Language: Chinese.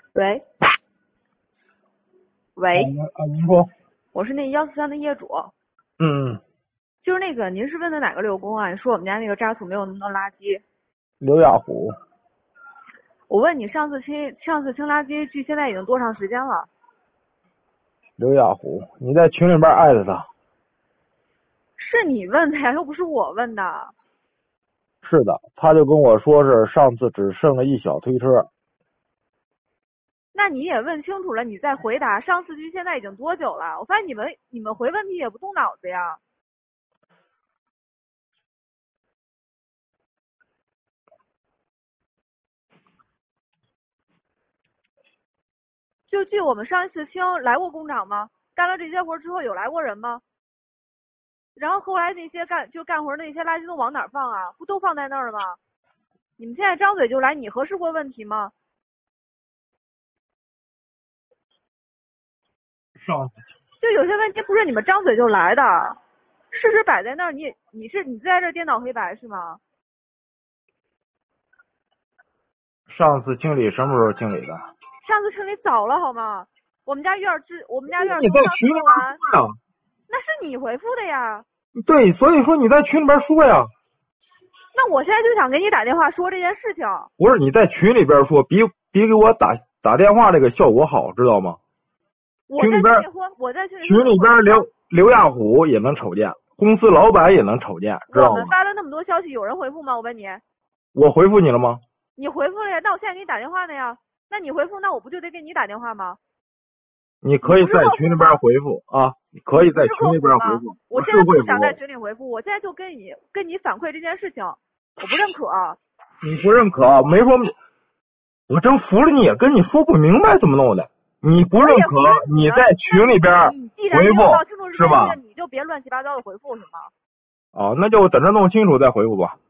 喂，喂， 您说。 我是那143的业主， 嗯， 就是那个，您是问的哪个刘工啊？你说我们家那个渣土没有那么多垃圾。 刘亚虎。 我问你，上次清垃圾距现在已经多长时间了？ 刘亚虎，你在群里边艾特他。 是你问的呀，又不是我问的。 是的，他就跟我说是上次只剩了一小推车。 那你也问清楚了，你再回答。上次距现在已经多久了？我发现你们回问题也不动脑子呀。就距我们上一次清来过工厂吗？干了这些活之后有来过人吗？然后后来那些干活的那些垃圾都往哪儿放啊？不都放在那儿吗？你们现在张嘴就来，你核实过问题吗？ 上次就有些问题不是你们张嘴就来的，事实摆在那儿，你在这颠倒黑白是吗？ 上次清理什么时候清理的？ 上次清理早了好吗？我们家院你在群里边完， 说呀。 那是你回复的呀。 对，所以说你在群里边说呀。 那我现在就想给你打电话说这件事情。 不是你在群里边说，比给我打电话这个效果好，知道吗？群里边刘亚虎也能瞅见，公司老板也能瞅见，知道吗？ 我们发了那么多消息，有人回复吗？我问你。 我回复你了吗？ 你回复了呀，那我现在给你打电话呢呀。那你回复，那我不就得给你打电话吗？ 你可以在群里边回复啊，你可以在群里边回复。 我现在不想在群里回复，我现在就跟你反馈这件事情，我不认可。 你不认可，没说，我真服了你，也跟你说不明白怎么弄的。你不认可，你在群里边回复是吧？ 你就别乱七八糟的回复是吗？ 哦，那就等着弄清楚再回复吧。